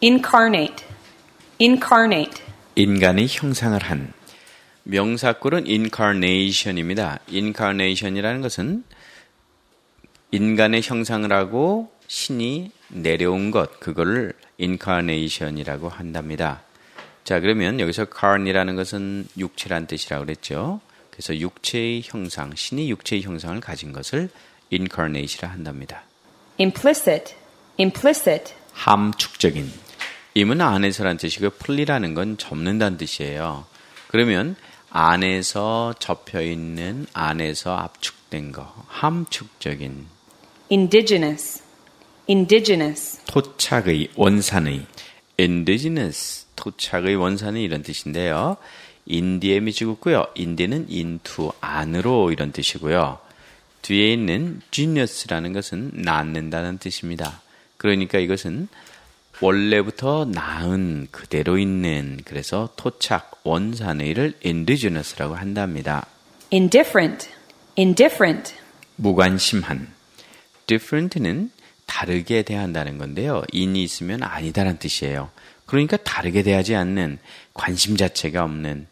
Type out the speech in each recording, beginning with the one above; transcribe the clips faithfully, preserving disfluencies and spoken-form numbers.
incarnate, incarnate. 인간의 형상을 한. 명사꼴은 incarnation입니다. incarnation이라는 것은 인간의 형상을 하고 신이 내려온 것, 그거를 incarnation이라고 한답니다. 자, 그러면 여기서 carn이라는 것은 육체란 뜻이라고 그랬죠. 그래서 육체의 형상, 신이 육체의 형상을 가진 것을 incarnate이라 한답니다. implicit, implicit. 함축적인. 임은 안에서란 뜻이고 풀리라는 건 접는다는 뜻이에요. 그러면 안에서 접혀있는, 안에서 압축된 거, 함축적인. indigenous, indigenous. 토착의, 원산의. indigenous, 토착의, 원산의 이런 뜻인데요. 인디에 미치고요. 인디는 into, 안으로 이런 뜻이고요. 뒤에 있는 genius라는 것은 낳는다는 뜻입니다. 그러니까 이것은 원래부터 낳은 그대로 있는, 그래서 토착, 원산의를 indigenous라고 한답니다. indifferent, indifferent. 무관심한. different는 다르게 대한다는 건데요. in이 있으면 아니다라는 뜻이에요. 그러니까 다르게 대하지 않는, 관심 자체가 없는.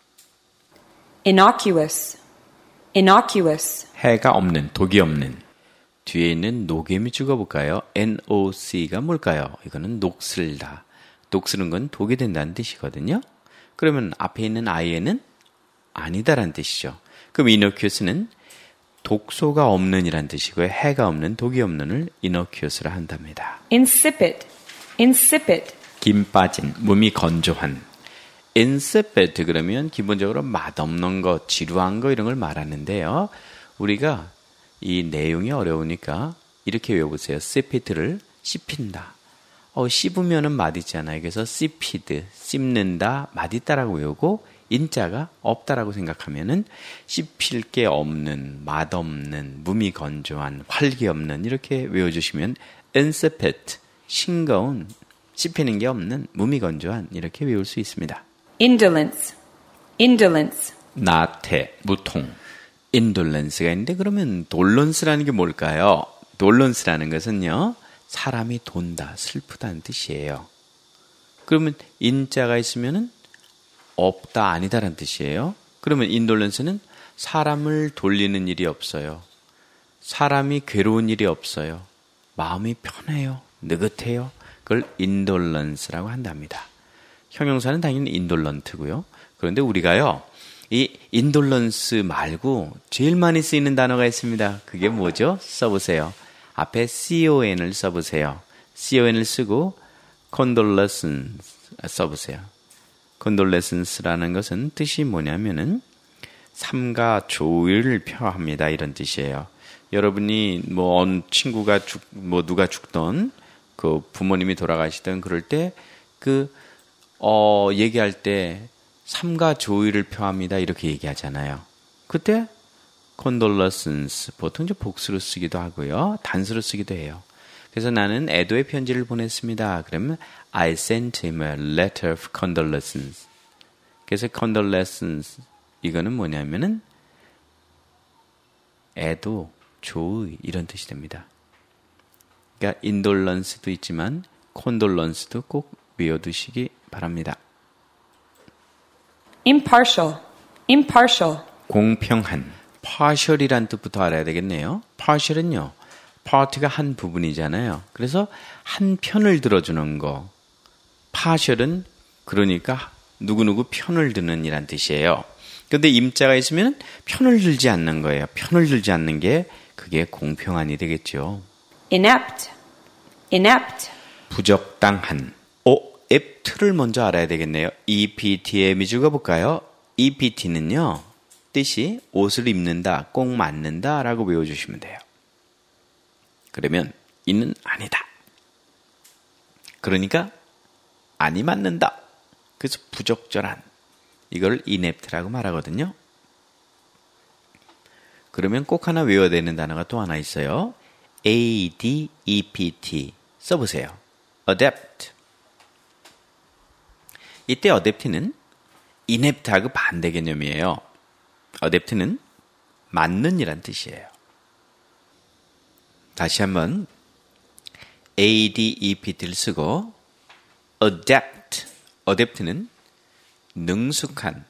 innocuous, innocuous. 해가 없는, 독이 없는. 뒤에 있는 녹음이 죽어볼까요? 엔오씨가 뭘까요? 이거는 녹슬다. 녹슬은 건 독이 된다는 뜻이거든요. 그러면 앞에 있는 아이에는 아니다라는 뜻이죠. 그럼 innocuous는 독소가 없는 이란 뜻이고요. 해가 없는, 독이 없는을 innocuous라 한답니다. insipid, insipid. 김 빠진, 몸이 건조한. insipid 그러면 기본적으로 맛없는 거, 지루한 거 이런 걸 말하는데요. 우리가 이 내용이 어려우니까 이렇게 외워보세요. sipid를 씹힌다. 어, 씹으면은 맛있잖아요. 그래서 sipid, 씹는다, 맛있다라고 외우고 인자가 없다라고 생각하면은 씹힐 게 없는, 맛없는, 무미건조한, 활기 없는 이렇게 외워주시면 insipid, 싱거운, 씹히는 게 없는, 무미건조한 이렇게 외울 수 있습니다. indolence, indolence. 나태, 무통. 인돌런스가 있는데 그러면 돌런스라는 게 뭘까요? 돌런스라는 것은요, 사람이 돈다, 슬프다는 뜻이에요. 그러면 인자가 있으면은 없다, 아니다라는 뜻이에요. 그러면 인돌런스는 사람을 돌리는 일이 없어요. 사람이 괴로운 일이 없어요. 마음이 편해요, 느긋해요. 그걸 인돌런스라고 한답니다. 형용사는 당연히 인돌런트고요. 그런데 우리가요, 이 인돌런스 말고 제일 많이 쓰이는 단어가 있습니다. 그게 뭐죠? 써보세요. 앞에 con을 써보세요. con을 쓰고 condolence 써보세요. condolence라는 것은 뜻이 뭐냐면은 삼가 조의를 표합니다. 이런 뜻이에요. 여러분이 뭐 어느 친구가 죽, 뭐 누가 죽던, 그 부모님이 돌아가시던 그럴 때 그 어 얘기할 때 삼가 조의를 표합니다. 이렇게 얘기하잖아요. 그때 condolences 보통 이제 복수로 쓰기도 하고요. 단수로 쓰기도 해요. 그래서 나는 애도의 편지를 보냈습니다. 그러면 I sent him a letter of condolences. 그래서 condolences 이거는 뭐냐면은 애도, 조의 이런 뜻이 됩니다. 그러니까 indolence도 있지만 condolence도 꼭 외워두시기 바랍니다. impartial, impartial. 공평한. partial이란 뜻부터 알아야 되겠네요. partial은요, part가 한 부분이잖아요. 그래서 한 편을 들어주는 거. partial은 그러니까 누구누구 편을 드는 이란 뜻이에요. 그런데 임자가 있으면 편을 들지 않는 거예요. 편을 들지 않는 게 그게 공평한이 되겠죠. inept, inept. 부적당한. 오, apt를 먼저 알아야 되겠네요. ept에 미주가 볼까요? ept는요, 뜻이 옷을 입는다, 꼭 맞는다 라고 외워주시면 돼요. 그러면 이는 아니다. 그러니까 아니 맞는다. 그래서 부적절한. 이걸 inept라고 말하거든요. 그러면 꼭 하나 외워야 되는 단어가 또 하나 있어요. adept 써보세요. adept. 이때 adapt는 inept하고 반대 개념이에요. adapt는 맞는 이란 뜻이에요. 다시 한번 adept를 쓰고 adept. adept는 능숙한,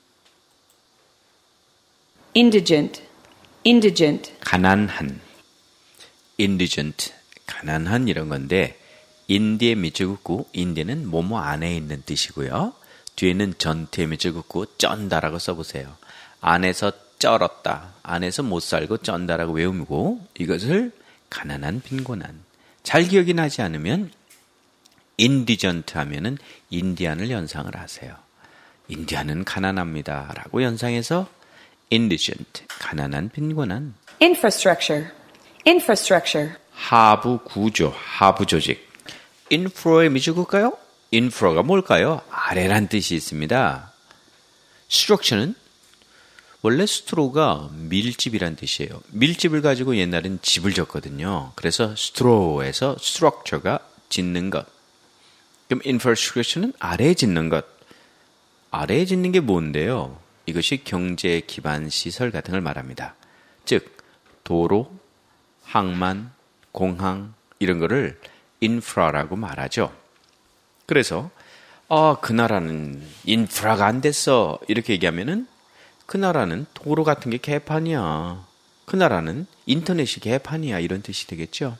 indigent, indigent, 가난한, indigent, 가난한 이런 건데 인디의 밑줄 긋고 인디는 뭐뭐 안에 있는 뜻이고요. 뒤에는 전태의 밑줄 긋고 쩐다라고 써보세요. 안에서 쩔었다. 안에서 못 살고 쩐다라고 외우고 이것을 가난한, 빈곤한. 잘 기억이 나지 않으면 인디전트 하면은 인디안을 연상을 하세요. 인디안은 가난합니다. 라고 연상해서 indigent, 가난한, 빈곤한. infrastructure, infrastructure, 하부 구조, 하부 조직. 인프라에 밑줄 긋을까요? 인프라가 뭘까요? 아래란 뜻이 있습니다. structure는 원래 스트로가 밀집이란 뜻이에요. 밀집을 가지고 옛날엔 집을 졌거든요. 그래서 스트로에서 structure가 짓는 것. 그럼 infrastructure는 아래에 짓는 것. 아래에 짓는 게 뭔데요? 이것이 경제 기반 시설 같은 걸 말합니다. 즉 도로, 항만, 공항 이런 거를 인프라라고 말하죠. 그래서 아, 그 나라는 인프라가 안 됐어 이렇게 얘기하면은 그 나라는 도로 같은 게 개판이야. 그 나라는 인터넷이 개판이야 이런 뜻이 되겠죠.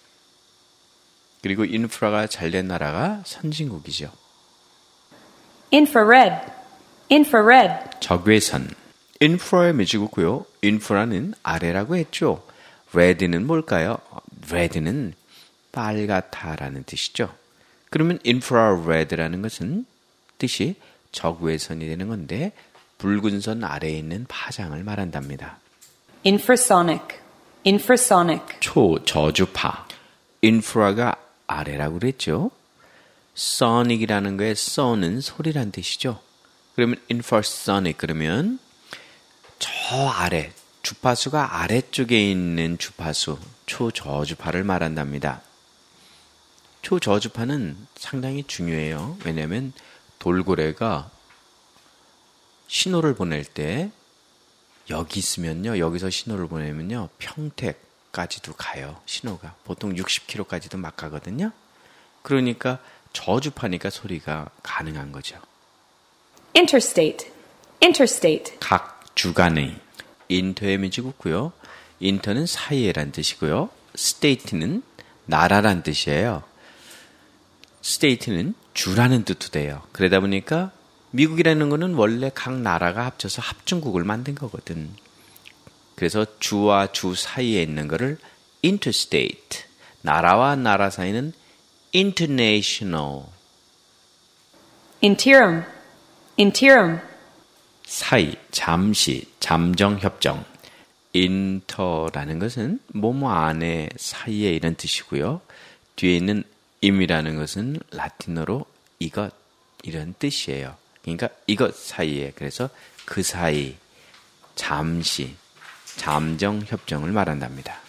그리고 인프라가 잘 된 나라가 선진국이죠. infrared, infrared, 적외선. 인프라에 밑줄 긋고요. 인프라는 아래라고 했죠. red는 뭘까요? red는 빨갛다라는 뜻이죠. 그러면 infrared라는 것은 뜻이 적외선이 되는 건데 붉은 선 아래에 있는 파장을 말한답니다. infrasonic, infrasonic, 초저주파. 인프라가 아래라고 그랬죠. sonic이라는 거에 so는 소리란 뜻이죠. 그러면 infrasonic 그러면 저 아래, 주파수가 아래쪽에 있는 주파수, 초저주파를 말한답니다. 초저주파는 상당히 중요해요. 왜냐하면 돌고래가 신호를 보낼 때 여기 있으면요. 여기서 신호를 보내면요. 평택까지도 가요. 신호가. 보통 육십 킬로미터까지도 막 가거든요. 그러니까 저주파니까 소리가 가능한 거죠. interstate, interstate, 각 주간의. 인터에 밑줄 긋고요. 인터는 사이에란 뜻이고요. state는 나라란 뜻이에요. state는 주라는 뜻도 돼요. 그러다 보니까 미국이라는 거는 원래 각 나라가 합쳐서 합중국을 만든 거거든. 그래서 주와 주 사이에 있는 거를 interstate, 나라와 나라 사이는 international, interim, interim, 사이, 잠시, 잠정협정. 인터라는 것은 뭐뭐 안에 사이에 이런 뜻이고요. 뒤에 있는 임이라는 것은 라틴어로 이것 이런 뜻이에요. 그러니까 이것 사이에 그래서 그 사이, 잠시, 잠정협정을 말한답니다.